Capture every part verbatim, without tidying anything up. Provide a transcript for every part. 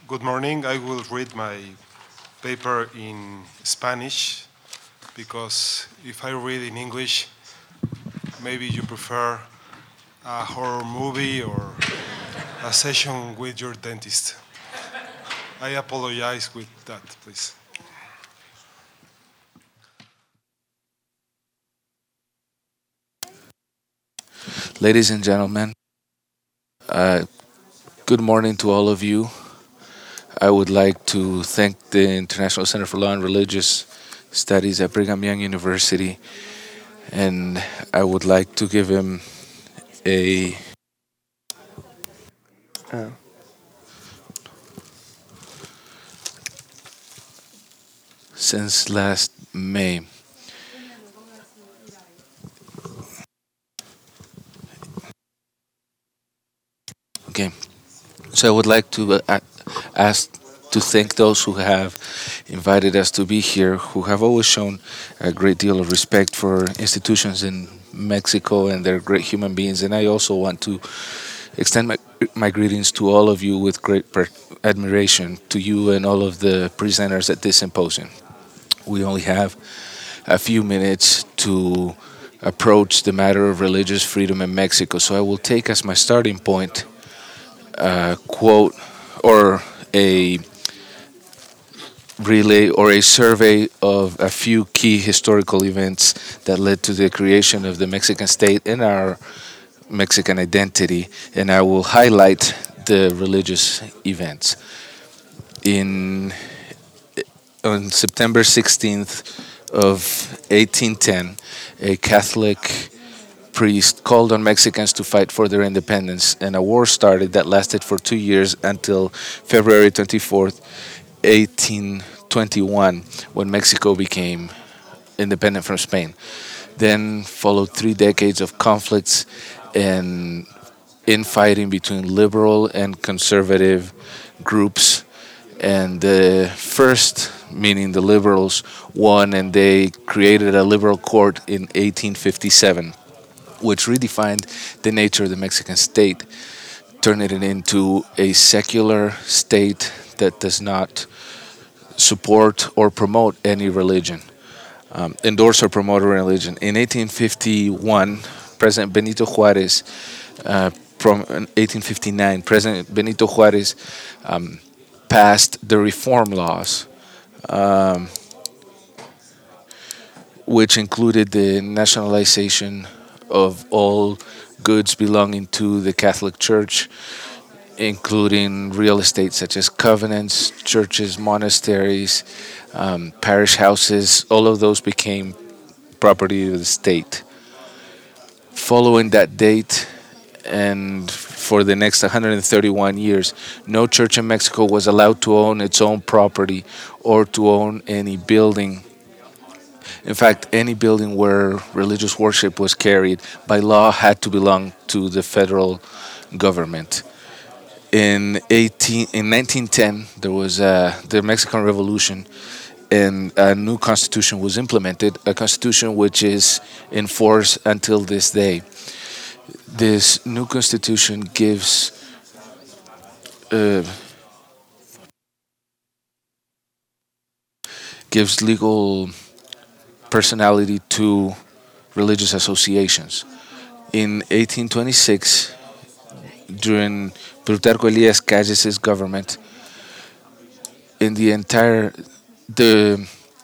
Good morning. I will read my paper in Spanish because if I read in English, maybe you prefer a horror movie or a session with your dentist. I apologize with that, please. Ladies and gentlemen, uh, good morning to all of you. I would like to thank the International Center for Law and Religious Studies at Brigham Young University, and I would like to give him a Uh, since last May. Okay, so I would like to uh, a- ask to thank those who have invited us to be here, who have always shown a great deal of respect for institutions in Mexico and they're great human beings. And I also want to extend my, my greetings to all of you with great per- admiration to you and all of the presenters at this symposium. We only have a few minutes to approach the matter of religious freedom in Mexico. So I will take as my starting point a quote or a relay or a survey of a few key historical events that led to the creation of the Mexican state and our Mexican identity, and I will highlight the religious events. In on September sixteenth of eighteen ten, a Catholic priest called on Mexicans to fight for their independence, and a war started that lasted for two years until February twenty-fourth, eighteen twenty-one, when Mexico became independent from Spain. Then followed three decades of conflicts and infighting between liberal and conservative groups. And the first, meaning the liberals, won, and they created a liberal court in eighteen fifty-seven, which redefined the nature of the Mexican state, turning it into a secular state that does not support or promote any religion, um, endorse or promote a religion. In eighteen fifty-one, President Benito Juarez, uh, from eighteen fifty-nine, President Benito Juarez um, passed the reform laws, um, which included the nationalization of all goods belonging to the Catholic Church, including real estate such as covenants, churches, monasteries, um, parish houses. All of those became property of the state. Following that date, and for the next one hundred thirty-one years, no church in Mexico was allowed to own its own property or to own any building. In fact, any building where religious worship was carried by law had to belong to the federal government. In eighteen in nineteen ten, there was uh, the Mexican Revolution, and a new constitution was implemented, a constitution which is in force until this day. This new constitution gives uh, gives legal personality to religious associations. In eighteen twenty-six, during Plutarco Elias Calles' government, in the entire the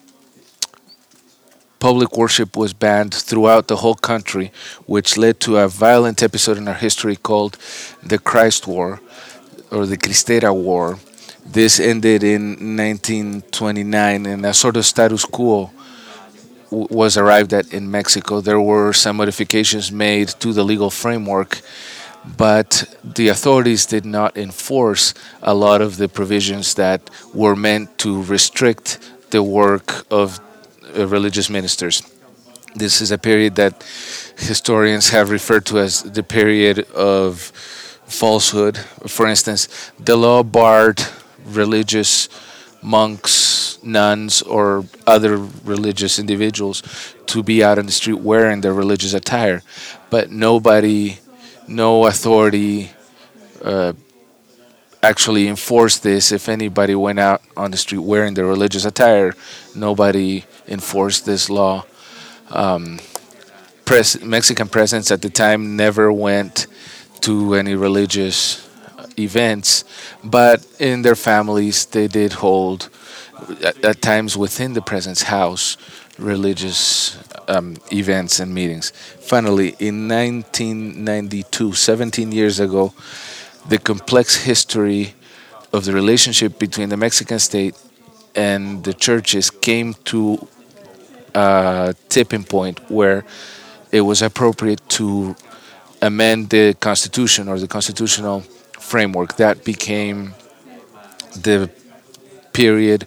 public worship was banned throughout the whole country, which led to a violent episode in our history called the Christ War or the Cristera War. This ended in nineteen twenty-nine, and a sort of status quo w- was arrived at in Mexico. There were some modifications made to the legal framework, but the authorities did not enforce a lot of the provisions that were meant to restrict the work of uh, religious ministers. This is a period that historians have referred to as the period of falsehood. For instance, the law barred religious monks, nuns, or other religious individuals to be out on the street wearing their religious attire, but nobody, no authority uh, actually enforce this. If anybody went out on the street wearing their religious attire, nobody enforced this law. Um, pres- Mexican presidents at the time never went to any religious events, but in their families they did hold, at, at times within the president's house, religious um, events and meetings. Finally, in nineteen ninety-two, seventeen years ago, the complex history of the relationship between the Mexican state and the churches came to a tipping point where it was appropriate to amend the constitution or the constitutional framework. That became the period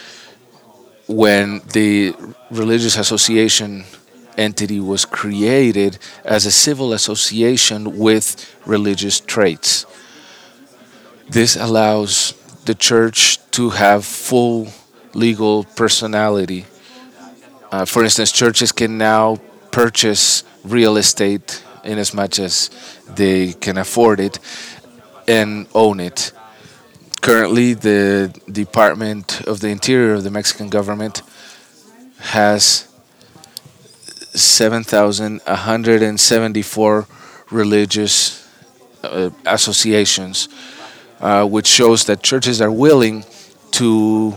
when the religious association entity was created as a civil association with religious traits. This allows the church to have full legal personality. Uh, for instance, churches can now purchase real estate in as much as they can afford it and own it. Currently, the Department of the Interior of the Mexican government has seven thousand one hundred seventy-four religious uh, associations, uh, which shows that churches are willing to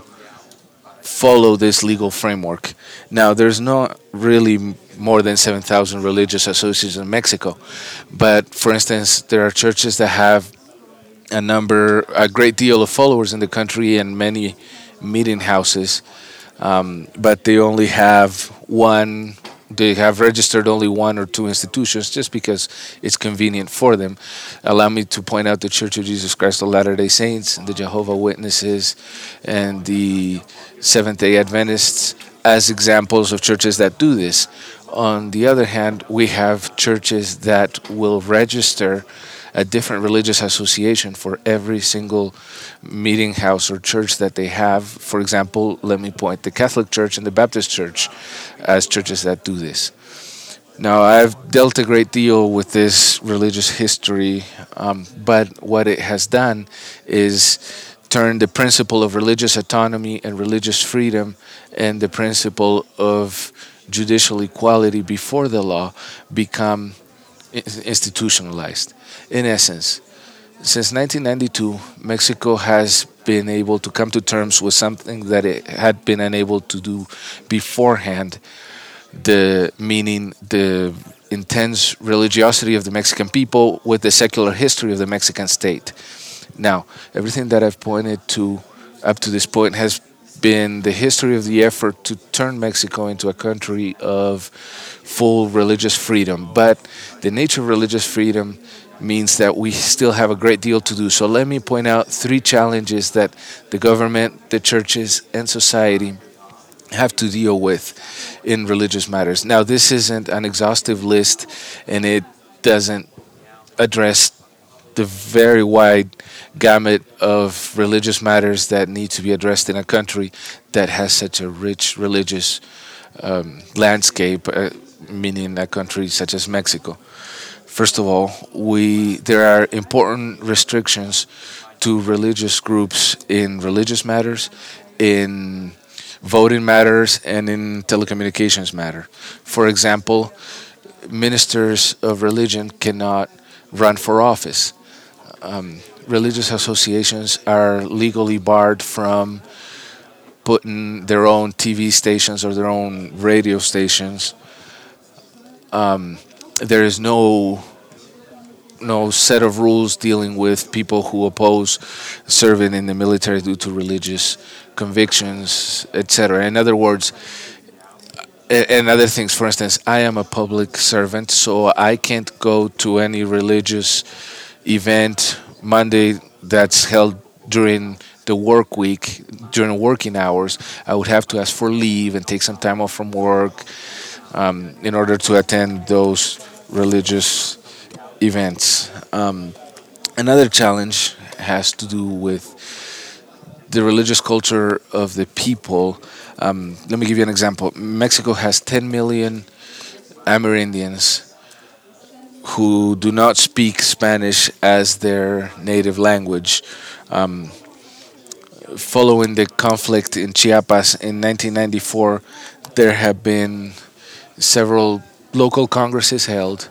follow this legal framework. Now, there's not really m- more than seven thousand religious associations in Mexico, but for instance, there are churches that have a number, a great deal of followers in the country and many meeting houses, um, but they only have one. They have registered only one or two institutions just because it's convenient for them. Allow me to point out the Church of Jesus Christ of Latter-day Saints, the Jehovah Witnesses, and the Seventh-day Adventists as examples of churches that do this. On the other hand, we have churches that will register a different religious association for every single meeting house or church that they have. For example, let me point the Catholic Church and the Baptist Church as churches that do this. Now, I've dealt a great deal with this religious history, um, but what it has done is turn the principle of religious autonomy and religious freedom and the principle of judicial equality before the law become institutionalized. In essence, since nineteen ninety-two, Mexico has been able to come to terms with something that it had been unable to do beforehand, the meaning the intense religiosity of the Mexican people with the secular history of the Mexican state. Now, everything that I've pointed to up to this point has been the history of the effort to turn Mexico into a country of full religious freedom. But the nature of religious freedom means that we still have a great deal to do. So let me point out three challenges that the government, the churches, and society have to deal with in religious matters. Now, this isn't an exhaustive list, and it doesn't address the very wide gamut of religious matters that need to be addressed in a country that has such a rich religious um, landscape, uh, meaning a country such as Mexico. First of all, we there are important restrictions to religious groups in religious matters, in voting matters, and in telecommunications matter. For example, ministers of religion cannot run for office. Um, religious associations are legally barred from putting their own T V stations or their own radio stations. Um, there is no no set of rules dealing with people who oppose serving in the military due to religious convictions, et cetera. In other words, a- and other things. For instance, I am a public servant, so I can't go to any religious event Monday that's held during the work week, during working hours. I would have to ask for leave and take some time off from work um, in order to attend those religious events. Um, another challenge has to do with the religious culture of the people. Um, let me give you an example. Mexico has ten million Amerindians who do not speak Spanish as their native language. Following the conflict in Chiapas in nineteen ninety-four, there have been several local congresses held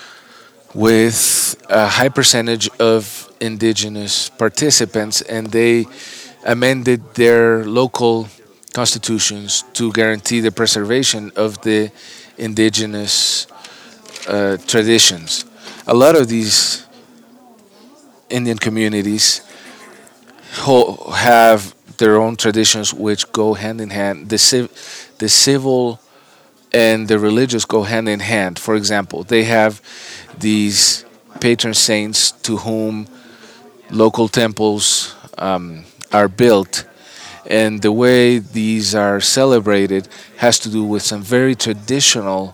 with a high percentage of indigenous participants, and they amended their local constitutions to guarantee the preservation of the indigenous uh, traditions. A lot of these Indian communities ho- have their own traditions which go hand in hand. The, civ- the civil and the religious go hand in hand. For example, they have these patron saints to whom local temples um, are built, and the way these are celebrated has to do with some very traditional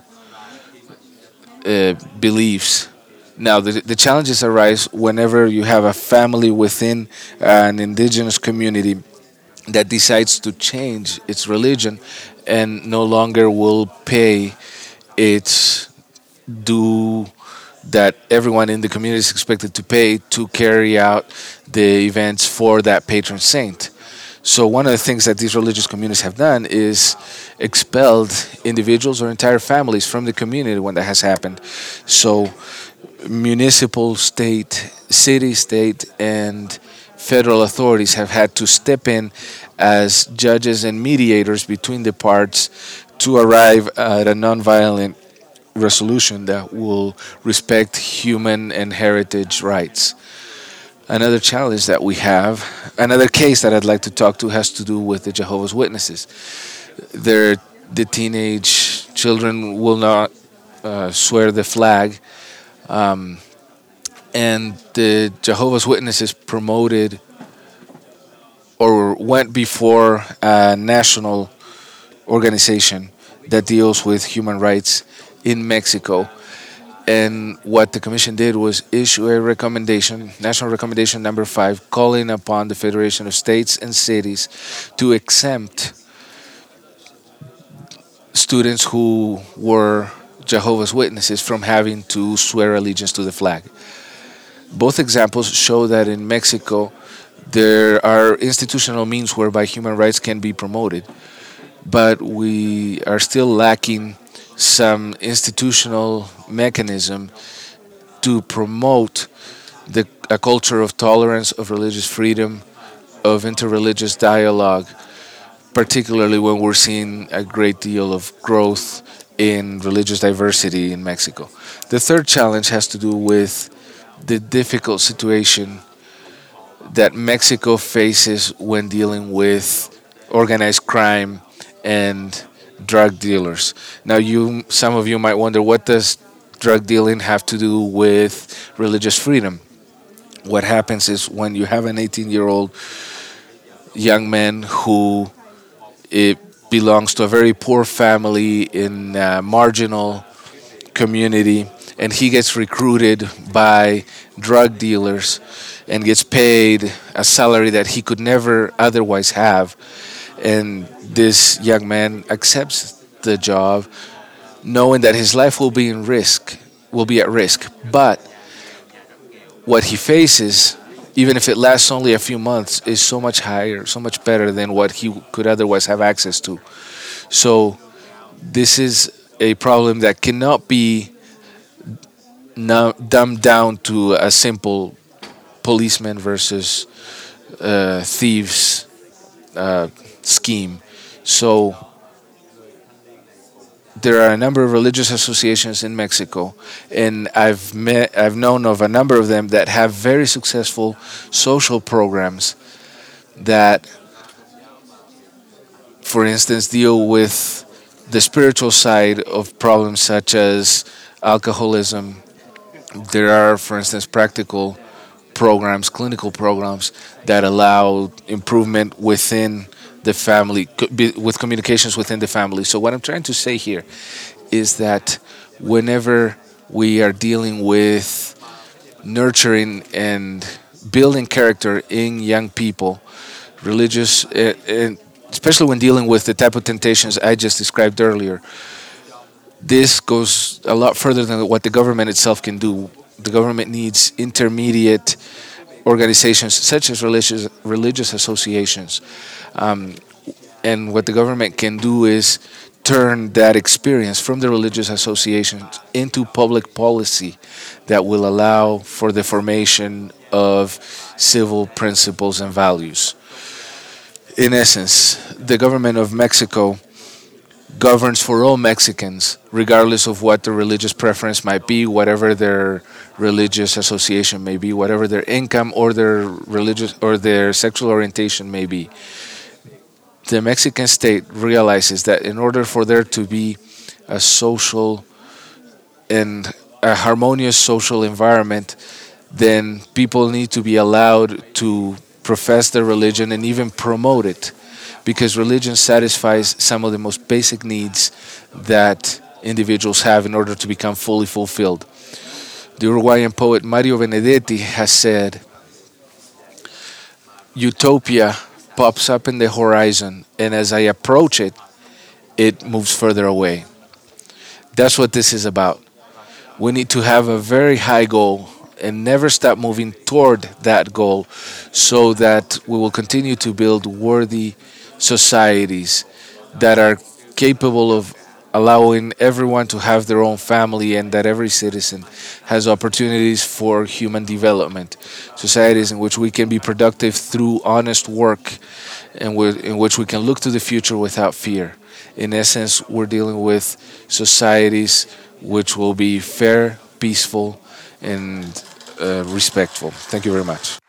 uh, beliefs. Now, the, the challenges arise whenever you have a family within an indigenous community that decides to change its religion and no longer will pay its due that everyone in the community is expected to pay to carry out the events for that patron saint. So one of the things that these religious communities have done is expelled individuals or entire families from the community when that has happened. So municipal, state, city, state, and federal authorities have had to step in as judges and mediators between the parts to arrive at a nonviolent resolution that will respect human and heritage rights. Another challenge that we have, another case that I'd like to talk to has to do with the Jehovah's Witnesses. They're, the teenage children will not uh, swear the flag, um, and the Jehovah's Witnesses promoted or went before a national organization that deals with human rights in Mexico. And what the commission did was issue a recommendation, national recommendation number five, calling upon the Federation of States and Cities to exempt students who were Jehovah's Witnesses from having to swear allegiance to the flag. Both examples show that in Mexico there are institutional means whereby human rights can be promoted, but we are still lacking some institutional mechanism to promote the, a culture of tolerance, of religious freedom, of interreligious dialogue, particularly when we're seeing a great deal of growth in religious diversity in Mexico. The third challenge has to do with the difficult situation that Mexico faces when dealing with organized crime and drug dealers. Now, you, some of you might wonder, what does drug dealing have to do with religious freedom? What happens is when you have an eighteen-year-old young man who it belongs to a very poor family in a marginal community, and he gets recruited by drug dealers and gets paid a salary that he could never otherwise have, and this young man accepts the job knowing that his life will be in risk, will be at risk. But what he faces, even if it lasts only a few months, is so much higher, so much better than what he could otherwise have access to. So this is a problem that cannot be nu- dumbed down to a simple policeman versus uh, thieves uh, scheme. So there are a number of religious associations in Mexico, and I've met, I've known of a number of them that have very successful social programs that, for instance, deal with the spiritual side of problems such as alcoholism. There are, for instance, practical programs, clinical programs that allow improvement within the family, co- be- with communications within the family. So what I'm trying to say here is that whenever we are dealing with nurturing and building character in young people, religious, uh, and especially when dealing with the type of temptations I just described earlier, this goes a lot further than what the government itself can do. The government needs intermediate organizations such as religious religious associations. Um, and what the government can do is turn that experience from the religious associations into public policy that will allow for the formation of civil principles and values. In essence, the government of Mexico governs for all Mexicans, regardless of what their religious preference might be, whatever their religious association may be, whatever their income or their religious or their sexual orientation may be. The Mexican state realizes that in order for there to be a social and a harmonious social environment, then people need to be allowed to profess their religion and even promote it, because religion satisfies some of the most basic needs that individuals have in order to become fully fulfilled. The Uruguayan poet Mario Benedetti has said, "Utopia pops up in the horizon, and as I approach it, it moves further away." That's what this is about. We need to have a very high goal and never stop moving toward that goal so that we will continue to build worthy societies that are capable of allowing everyone to have their own family and that every citizen has opportunities for human development. Societies in which we can be productive through honest work and wi- in which we can look to the future without fear. In essence, we're dealing with societies which will be fair, peaceful, and uh, respectful. Thank you very much.